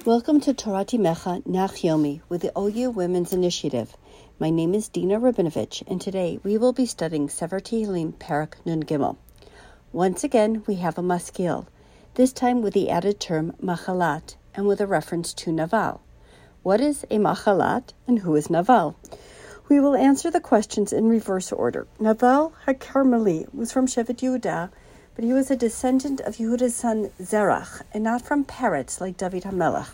Welcome to Torah Timecha Nach Yomi with the OU Women's Initiative. My name is Dina Rabinovich, and today we will be studying Sefer Tehillim Parak Nun Gimel. Once again, we have a maskil, this time with the added term machalat and with a reference to Naval. What is a machalat and who is Naval? We will answer the questions in reverse order. Naval HaKarmeli was from Shevet Yehudah, but he was a descendant of Yehuda's son Zerach, and not from parrots like David HaMelech.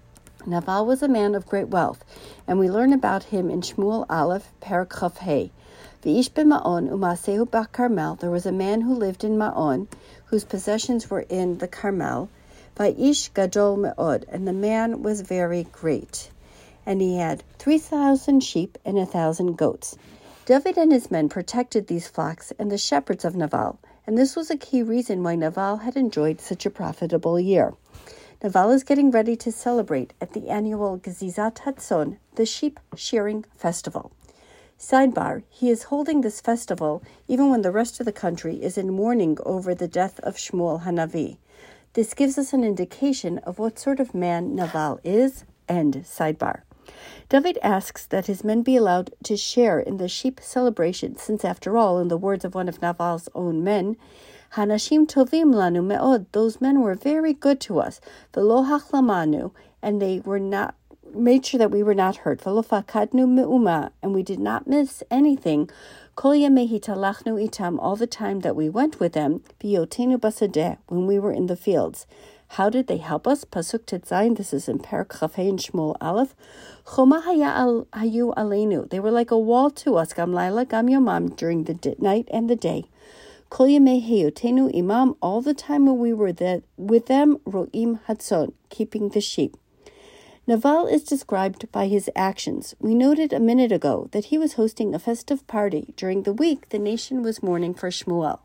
Naval was a man of great wealth, and we learn about him in Shmuel Aleph, Parak Chaf Hey. V'ish b'Ma'on u'Maasehu b'Karmel, there was a man who lived in Ma'on, whose possessions were in the Carmel. V'ish gadol me'od, and the man was very great. And he had 3,000 sheep and 1,000 goats. David and his men protected these flocks and the shepherds of Naval, and this was a key reason why Naval had enjoyed such a profitable year. Naval is getting ready to celebrate at the annual Gezizat Hatzon, the sheep shearing festival. Sidebar, he is holding this festival even when the rest of the country is in mourning over the death of Shmuel Hanavi. This gives us an indication of what sort of man Naval is, and sidebar. David asks that his men be allowed to share in the sheep celebration, since after all, in the words of one of Naval's own men, Hanashim tovim lanu me'od, those men were very good to us, v'lo hachlamanu, and they were not made sure that we were not hurt, v'lo fakadnu me'uma, and we did not miss anything, kol yamei hitalachnu itam, all the time that we went with them, biyotenu basadeh, when we were in the fields. How did they help us? Pasuk Tetzayin, this is in Parak Chafei and Shmuel Aleph. Choma hayu aleinu, they were like a wall to us, gam laila gam yomam, during the night and the day. Kol yemei heyotenu imam, all the time when we were with them, ro'im hatzon, keeping the sheep. Naval is described by his actions. We noted a minute ago that he was hosting a festive party. During the week, the nation was mourning for Shmuel.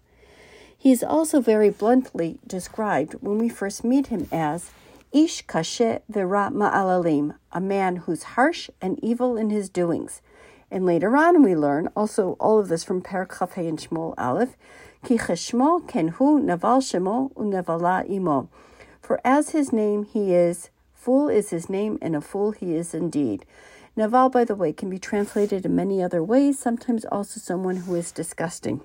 He is also very bluntly described when we first meet him as Ish kashe v'ra ma'alalim, a man who's harsh and evil in his doings. And later on we learn, also all of this from Parak Chafei and Shmuel Aleph, Ki cheshmo kenhu Naval shemo u'nevala imo. For as his name he is, fool is his name, and a fool he is indeed. Naval, by the way, can be translated in many other ways, sometimes also someone who is disgusting.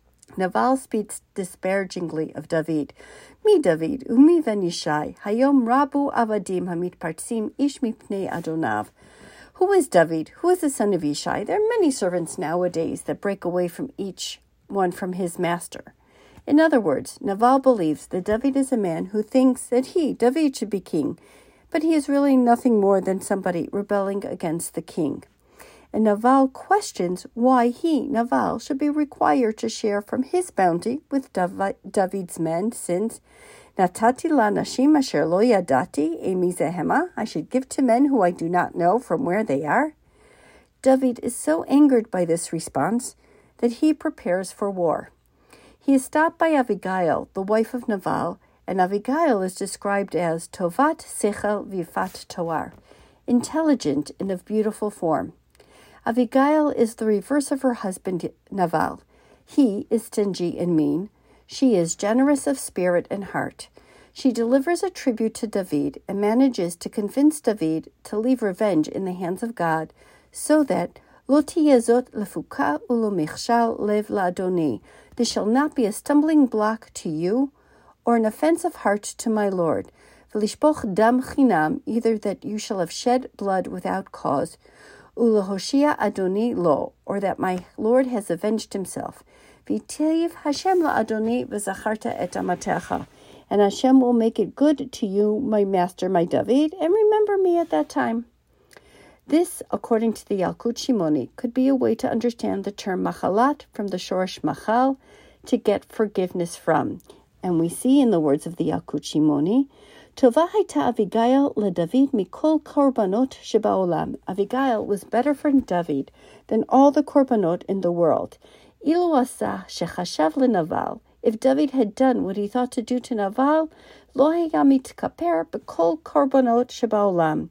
Naval speaks disparagingly of David. Mi David, umi venishai, hayom rabu avadim hamitpartsim ish mipnei adonav. Who is David? Who is the son of Ishai? There are many servants nowadays that break away from each one from his master. In other words, Naval believes that David is a man who thinks that he, David, should be king, but he is really nothing more than somebody rebelling against the king. And Naval questions why he, Naval, should be required to share from his bounty with David's men, since Natati la nashim asher lo yadati emi zehema, I should give to men who I do not know from where they are. David is so angered by this response that he prepares for war. He is stopped by Avigail, the wife of Naval, and Avigail is described as tovat sechel vifat toar, intelligent and of beautiful form. Avigail is the reverse of her husband Naval. He is stingy and mean. She is generous of spirit and heart. She delivers a tribute to David and manages to convince David to leave revenge in the hands of God, so that lo tiyezot lefuka ulo michshal lev la'adoni, this shall not be a stumbling block to you or an offensive heart to my Lord. V'lishpoch dam chinam, either that you shall have shed blood without cause, Ulahoshia Adoni lo, or that my Lord has avenged himself. V'teiv Hashem la Adoni v'zacharta et amatecha, and Hashem will make it good to you, my master, my David, and remember me at that time. This, according to the Yalkut Shimoni, could be a way to understand the term machalat from the shorish machal, to get forgiveness from. And we see in the words of the Yalkut Shimoni, Tova hayta Avigail leDavid mikol korbanot shebaolam. Avigail was better for David than all the korbanot in the world. Ilu asa shechashav leNaval. If David had done what he thought to do to Naval, lo haya mitkaper bekol korbanot shebaolam.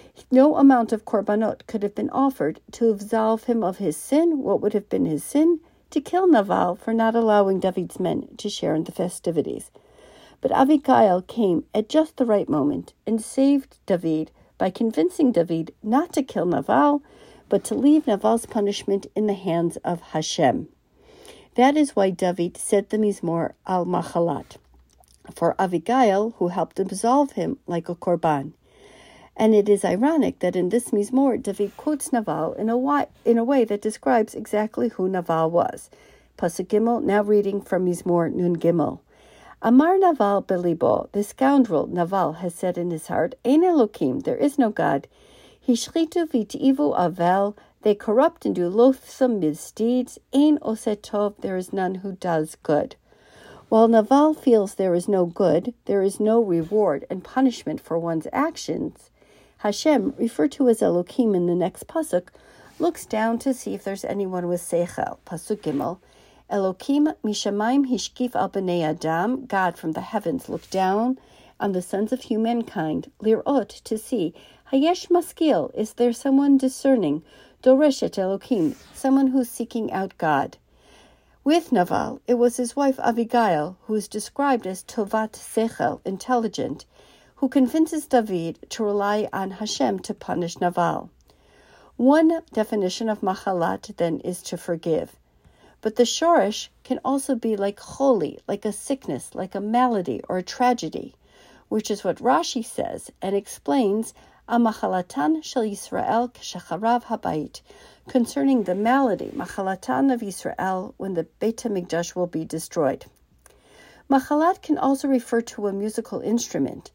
No amount of korbanot could have been offered to absolve him of his sin. What would have been his sin? To kill Naval for not allowing David's men to share in the festivities. But Avigail came at just the right moment and saved David by convincing David not to kill Naval, but to leave Naval's punishment in the hands of Hashem. That is why David said the Mizmor al Machalat, for Avigail, who helped absolve him like a korban. And it is ironic that in this Mizmor, David quotes Naval in a way that describes exactly who Naval was. Pasuk Gimel, now reading from Mizmor Nun Gimel. Amar Naval belibo, the scoundrel Naval has said in his heart, Ein Elokim, there is no God. Hishchitu v'tivu avel, they corrupt and do loathsome misdeeds. Ein oseh tov, there is none who does good. While Naval feels there is no good, there is no reward and punishment for one's actions, Hashem, referred to as Elokim in the next pasuk, looks down to see if there's anyone with seichel. Pasuk Gimel, Elokim mishamayim hishkif al b'nei adam, God from the heavens looked down on the sons of humankind, lirot, to see, hayesh maskil, is there someone discerning, doresh et Elokim, someone who's seeking out God. With Naval, it was his wife Avigail, who is described as tovat seichel, intelligent, who convinces David to rely on Hashem to punish Naval. One definition of machalat, then, is to forgive. But the shorish can also be like choli, like a sickness, like a malady or a tragedy, which is what Rashi says and explains Amachalatan shel Yisrael k'shacharav habayit, concerning the malady, Machalatan of Yisrael, when the Beit HaMikdash will be destroyed. Machalat can also refer to a musical instrument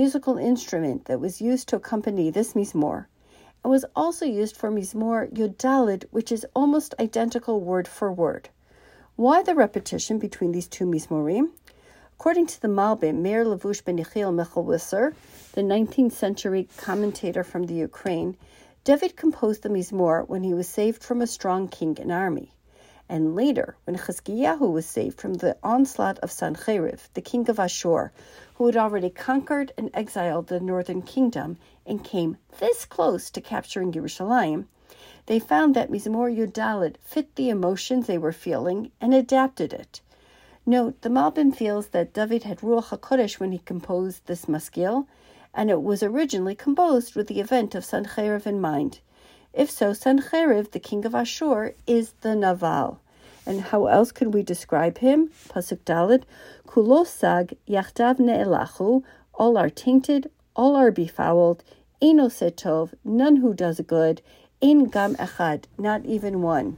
that was used to accompany this Mizmor, and was also used for Mizmor Yodalid, which is almost identical word for word. Why the repetition between these two Mizmorim? According to the Malbim, Meir Levush ben Yechiel Mechelwisser, the 19th century commentator from the Ukraine, David composed the Mizmor when he was saved from a strong king and army. And later, when Chizkiyahu was saved from the onslaught of Sancheriv, the king of Ashur, who had already conquered and exiled the northern kingdom and came this close to capturing Yerushalayim, they found that Mizmor Yudalid fit the emotions they were feeling and adapted it. Note, the Malbim feels that David had Ruach HaKodesh when he composed this maskil, and it was originally composed with the event of Sancheriv in mind. If so, Sancheriv, the king of Ashur, is the Naval. And how else could we describe him? Pasuk Daled, Kulo sag yachdav ne'elachu, all are tainted, all are befouled, ein oseh tov, none who does good, ein gam echad, not even one.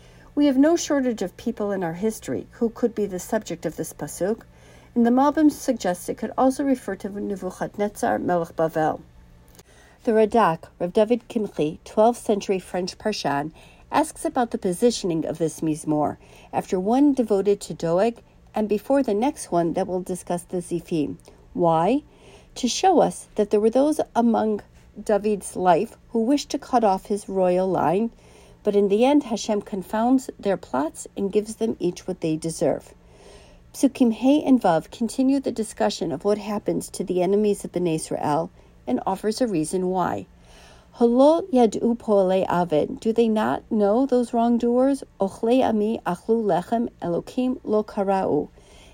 We have no shortage of people in our history who could be the subject of this pasuk, and the Malbim suggests it could also refer to Nebuchadnezzar Melech Bavel. The Radak, Rav David Kimchi, 12th century French Parshan, asks about the positioning of this Mizmor, after one devoted to Doeg, and before the next one that will discuss the Zifim. Why? To show us that there were those among David's life who wished to cut off his royal line, but in the end Hashem confounds their plots and gives them each what they deserve. Psukim Hey and Vav continue the discussion of what happens to the enemies of Bnei Israel and offers a reason why. Halo yadu po'alei aved, do they not know those wrongdoers? Ochlei ami achlu lechem Elokim lo kara'u.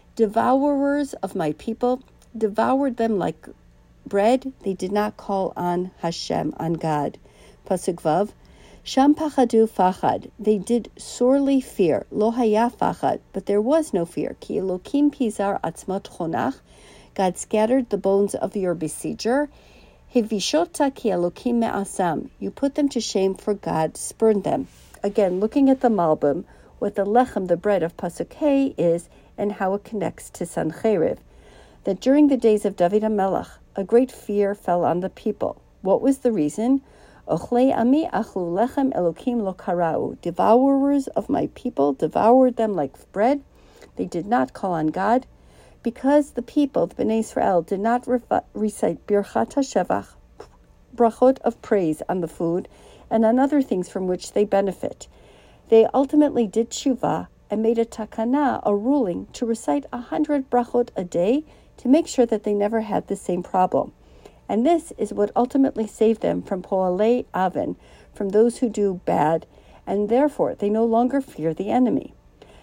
Devourers of my people devoured them like bread, they did not call on Hashem, on God. Pasuk Vav, Sham pachadu fachad, they did sorely fear, lo haya fachad, but there was no fear, ki Elokim pizar atzmot chonach, God scattered the bones of your besieger, hivishota ki Elokim me'asam, you put them to shame for God spurned them. Again, looking at the Malbim, what the lechem, the bread of Pasuk Hey, is, and how it connects to Sancheriv, that during the days of David HaMelech, a great fear fell on the people. What was the reason? Ochlei ami achlu lechem Elokim lo kara'u. Devourers of my people devoured them like bread. They did not call on God, because the people, the Bnei Israel, did not recite Birchat HaShevach, brachot of praise on the food, and on other things from which they benefit. They ultimately did tshuva and made a takana, a ruling, to recite 100 brachot a day to make sure that they never had the same problem. And this is what ultimately saved them from po'alei aven, from those who do bad, and therefore they no longer fear the enemy.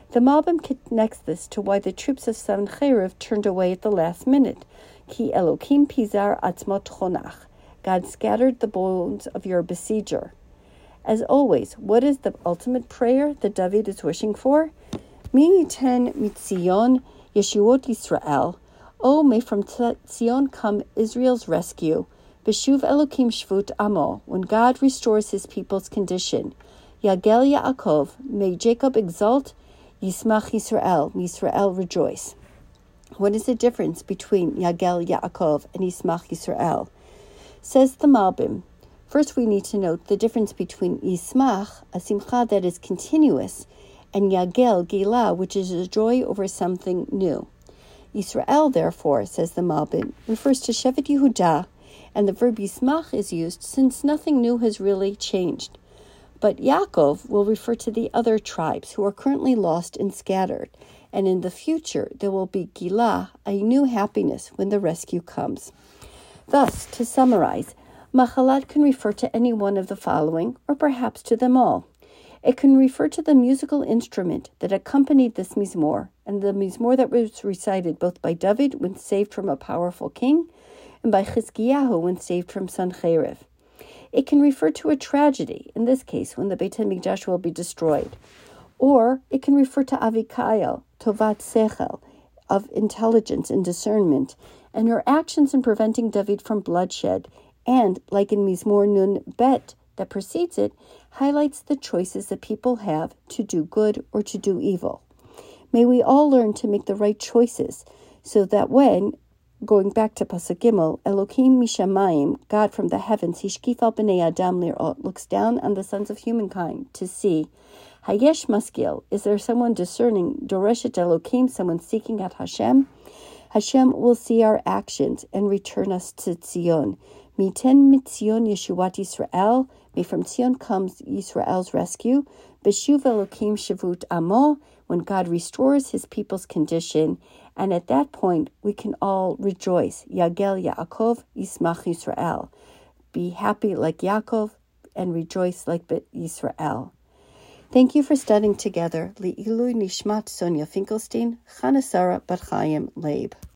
The Malbim connects this to why the troops of Sancheriv turned away at the last minute. Ki Elokim pizar atzmot chonach. God scattered the bones of your besieger. As always, what is the ultimate prayer that David is wishing for? Mi yiten mitzion Yeshuot Yisrael. Oh, may from Zion come Israel's rescue. Beshuv Elokim shvut amo, when God restores his people's condition. Yagel Yaakov, may Jacob exult. Yismach Yisrael rejoice. What is the difference between Yagel Yaakov and Yismach Yisrael? Says the Malbim. First, we need to note the difference between Yismach, a simcha that is continuous, and Yagel, Gila, which is a joy over something new. Yisrael, therefore, says the Malbim, refers to Shevet Yehudah, and the verb Yismach is used since nothing new has really changed. But Yaakov will refer to the other tribes who are currently lost and scattered, and in the future there will be Gila, a new happiness when the rescue comes. Thus, to summarize, Machalat can refer to any one of the following, or perhaps to them all. It can refer to the musical instrument that accompanied this mizmor, and the mizmor that was recited both by David when saved from a powerful king, and by Chizkiyahu when saved from Sancheriv. It can refer to a tragedy, in this case when the Beit HaMikdash will be destroyed. Or it can refer to Avikayel, Tovat Sechel, of intelligence and discernment, and her actions in preventing David from bloodshed, and, like in Mizmor Nun Bet that precedes it, highlights the choices that people have to do good or to do evil. May we all learn to make the right choices, so that when, going back to Pasuk Gimel, Elokim Mishamayim, God from the heavens, Hishkif al b'nei Adam lirot, looks down on the sons of humankind to see. Hayesh Maskil, is there someone discerning? Doreshet Elokim, someone seeking at Hashem? Hashem will see our actions and return us to Tzion. Miten mitzion Yeshuat Yisrael, may from Tzion comes Yisrael's rescue. Beshuv Elokim shavut amo, when God restores his people's condition, and at that point we can all rejoice. Yagel Yaakov, Yismach Yisrael. Be happy like Yaakov and rejoice like Yisrael. Thank you for studying together. Li'ilui Nishmat Sonia Finkelstein, Chanasara Bat Chaim Leib.